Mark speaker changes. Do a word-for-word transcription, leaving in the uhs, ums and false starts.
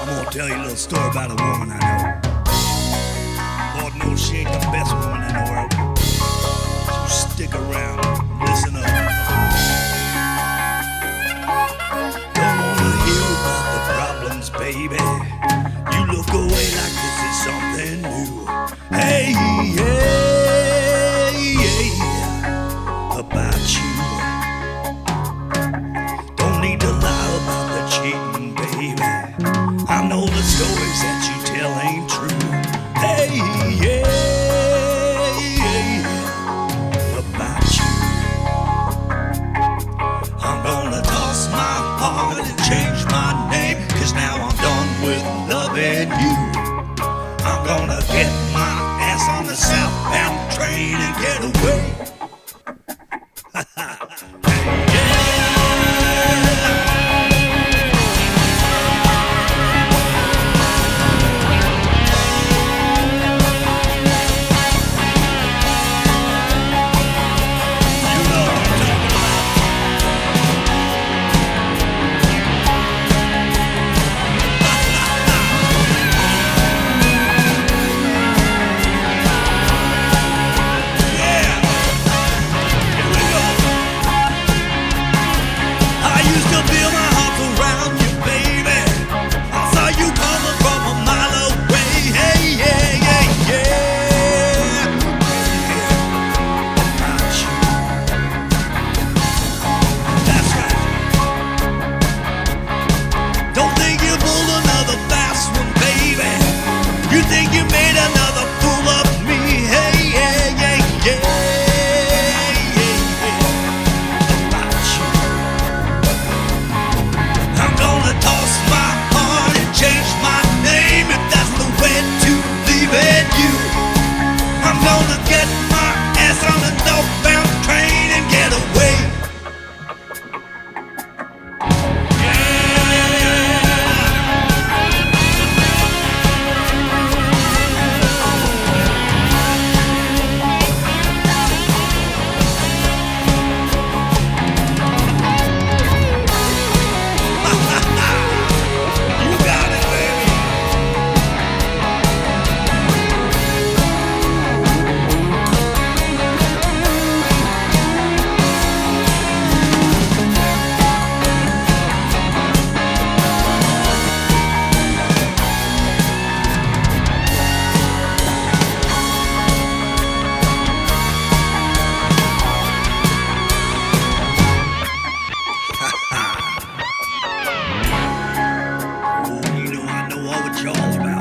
Speaker 1: I'm gonna tell you a little story about a woman I know. Lord knows she ain't the best woman in the world. So stick around, listen up. Don't wanna hear about the problems, baby. You look away like this is something new. Hey, yeah, yeah, about you. Don't need to lie about the cheating, baby. I know the stories that you tell ain't true. Hey, yeah, yeah, about you. I'm gonna toss my heart and change my name, 'cause now I'm done with loving you. I'm gonna get my ass on the southbound train and get away. You think you made another fool of me? Hey, yeah, yeah, yeah, yeah, yeah. About you. I'm gonna toss my heart and change my name if that's the way to leaving you. I'm gonna get my ass on the northbound train and get away. Y'all about